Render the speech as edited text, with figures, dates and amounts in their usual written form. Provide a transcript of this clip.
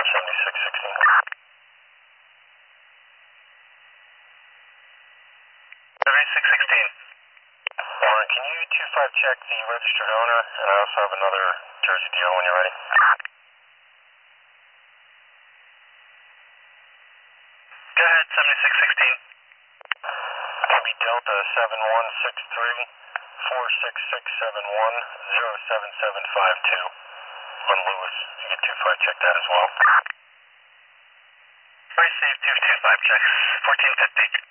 7616. Warren, can you 25 check the registered owner? And I also have another Jersey deal when you're ready. Go ahead, 7616. It'll be Delta 7163-46671-07752 on Lewis. You can 25 check that as well. Very safe, 225 checks, 1450.